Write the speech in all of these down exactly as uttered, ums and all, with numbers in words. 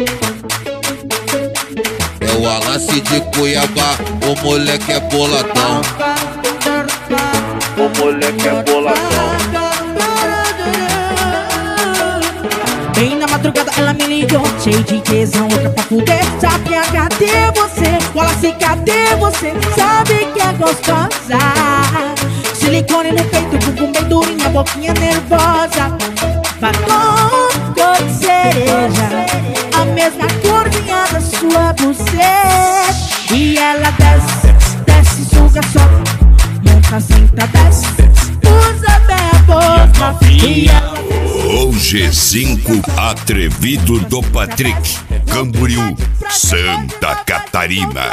É o Wallace de Cuiabá, o moleque é boladão. O moleque é boladão. Bem na madrugada ela me ligou, cheio de tesão, louca pra fuder. Sabe cadê você? Wallace, cadê você? Sabe que é gostosa. Silicone no peito, bumbum bem durinha, boquinha nervosa. Batom cor de cereja, a mesma corzinha da sua buceta. E ela desce, desce, suga, sobe, monta, senta, desce, usa bem a boca. E ela O G cinco Atrevido do Patrick, Camboriú, Santa Catarina.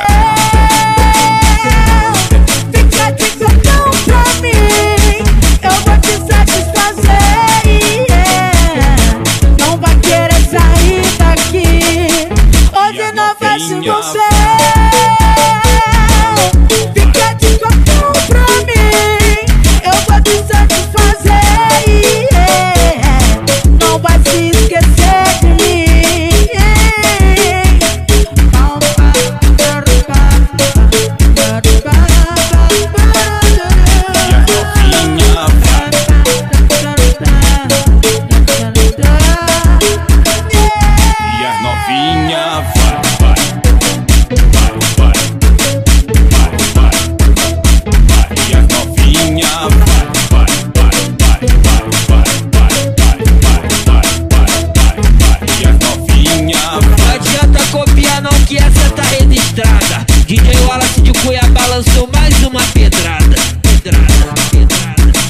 fica de cotão pra mim, eu vou te satisfazer. Não vai querer sair daqui, hoje não vai se você. Fica de cotão pra mim, eu vou te satisfazer. Não vai se esquecer de mim. D J Wallace de Cuiabá lançou mais uma pedrada. Pedrada, pedrada,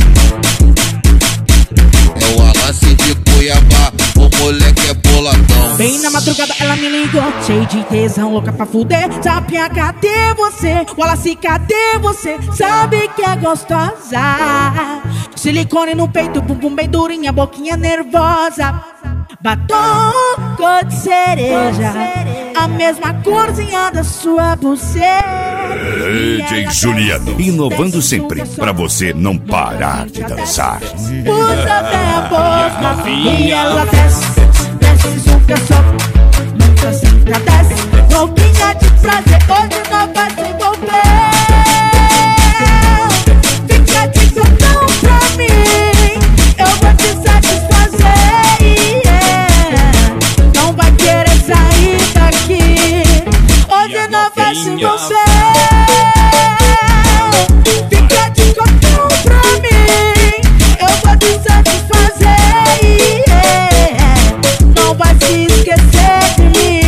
pedrada. É o Wallace de Cuiabá, o moleque é boladão. Bem na madrugada ela me ligou, cheio de tesão, louca pra fuder. Sapinha, cadê você? Wallace, cadê você? Sabe que é gostosa. Silicone no peito, bumbum bem durinha, boquinha nervosa. Batom cor de cereja, a mesma corzinha da sua buceta. D J Juliano, inovando sempre, pra você não parar de dançar. Usa bem a boca e ela desce, desce, suga, sobe, monta, senta, desce, louquinha de prazer, hoje não vai se envolver. Fica de cotão pra mim, eu vou te satisfazer. Não vai querer sair daqui, hoje não vai se envolver. Fica de cotão pra mim, eu vou te satisfazer. Não vai se esquecer de mim.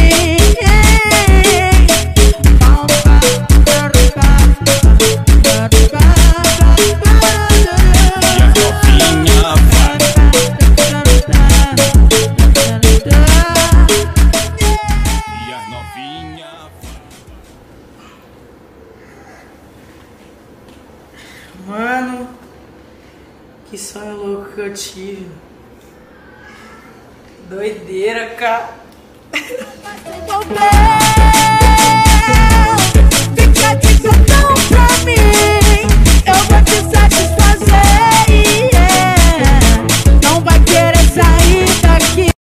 Mano, que sonho louco que eu tive. Doideira, cara.